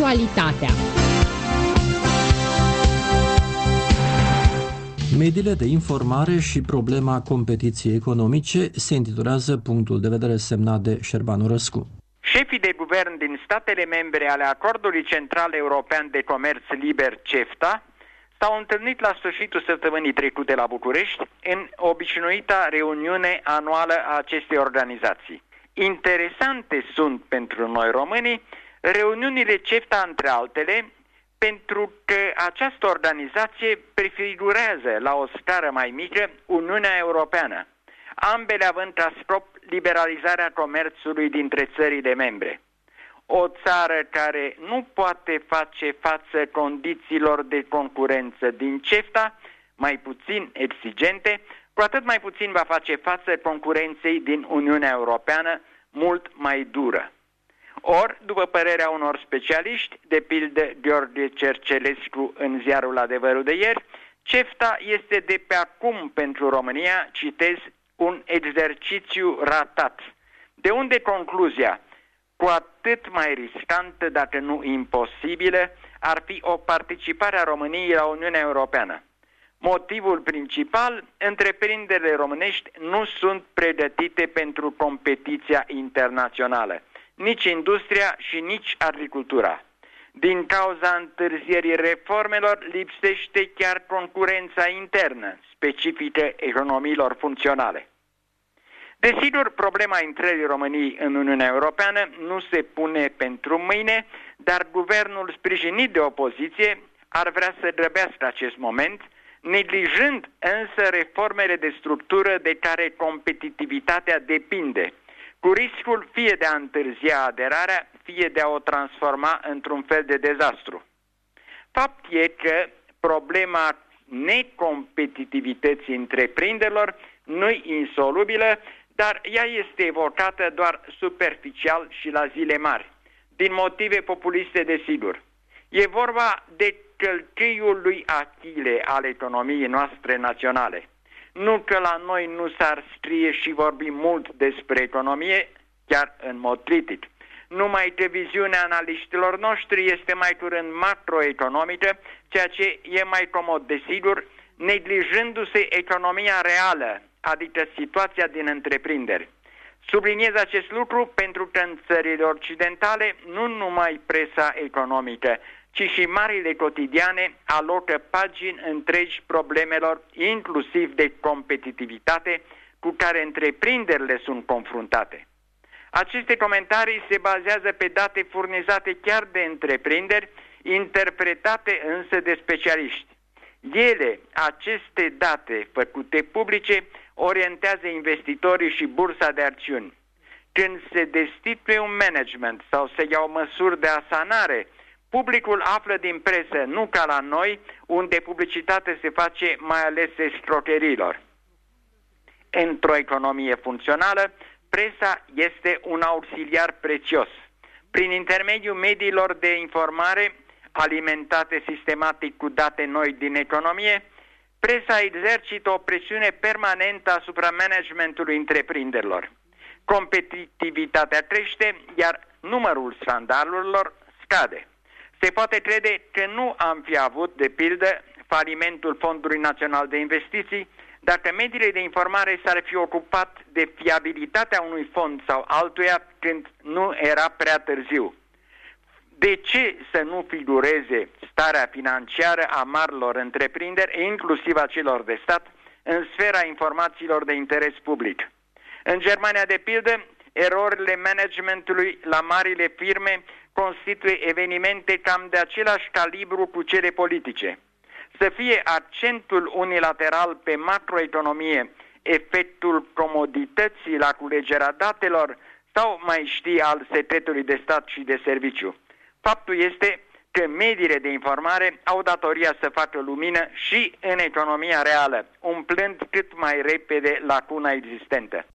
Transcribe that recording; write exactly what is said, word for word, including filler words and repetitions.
actualitatea. Mediile de informare și problema competiției economice se intitulează punctul de vedere semnat de Șerbanu Răscu. Șefii de guvern din statele membre ale Acordului Central European de Comerț Liber CEFTA s-au întâlnit la sfârșitul săptămânii trecute la București în obișnuita reuniune anuală a acestei organizații. Interesante sunt pentru noi românii reuniunile CEFTA între altele, pentru că această organizație prefigurează la o scară mai mică Uniunea Europeană, ambele având ca scop liberalizarea comerțului dintre țările membre. O țară care nu poate face față condițiilor de concurență din CEFTA, mai puțin exigente, cu atât mai puțin va face față concurenței din Uniunea Europeană, mult mai dură. Ori, după părerea unor specialiști, de pildă Gheorghe Cercelescu în ziarul Adevărul de ieri, CEFTA este de pe acum pentru România, citez, un exercițiu ratat. De unde concluzia, cu atât mai riscantă, dacă nu imposibilă, ar fi o participare a României la Uniunea Europeană. Motivul principal, întreprinderile românești nu sunt pregătite pentru competiția internațională, nici industria și nici agricultura. Din cauza întârzierii reformelor, lipsește chiar concurența internă, specifică economiilor funcționale. Desigur, problema intrării României în Uniunea Europeană nu se pune pentru mâine, dar guvernul sprijinit de opoziție ar vrea să grăbească acest moment, neglijând însă reformele de structură de care competitivitatea depinde, cu riscul fie de a întârzia aderarea, fie de a o transforma într-un fel de dezastru. Fapt e că problema necompetitivității întreprinderilor nu-i insolubilă, dar ea este evocată doar superficial și la zile mari, din motive populiste desigur. E vorba de călcâiul lui Achille al economiei noastre naționale. Nu că la noi nu s-ar scrie și vorbi mult despre economie, chiar în mod critic. Numai că viziunea analiștilor noștri este mai curând macroeconomică, ceea ce e mai comod desigur, neglijându-se economia reală, adică situația din întreprinderi. Subliniez acest lucru pentru că în țările occidentale nu numai presa economică, ci și marile cotidiane alocă pagini întregi problemelor, inclusiv de competitivitate, cu care întreprinderile sunt confruntate. Aceste comentarii se bazează pe date furnizate chiar de întreprinderi, interpretate însă de specialiști. Ele, aceste date făcute publice, orientează investitorii și bursa de acțiuni. Când se destituie un management sau se iau măsuri de asanare, publicul află din presă, nu ca la noi, unde publicitate se face mai ales escrocherilor. Într-o economie funcțională, presa este un auxiliar prețios. Prin intermediul mediilor de informare, alimentate sistematic cu date noi din economie, presa exercită o presiune permanentă asupra managementului întreprinderilor. Competitivitatea crește, iar numărul scandalurilor scade. Se poate crede că nu am fi avut, de pildă, falimentul Fondului Național de Investiții dacă mediile de informare s-ar fi ocupat de fiabilitatea unui fond sau altuia când nu era prea târziu. De ce să nu figureze starea financiară a marilor întreprinderi, inclusiv a celor de stat, în sfera informațiilor de interes public? În Germania, de pildă, erorile managementului la marile firme constituie evenimente cam de același calibru cu cele politice. Să fie accentul unilateral pe macroeconomie, efectul comodității la culegerea datelor sau mai știi al secretului de stat și de serviciu. Faptul este că mediile de informare au datoria să facă lumină și în economia reală, umplând cât mai repede lacuna existentă.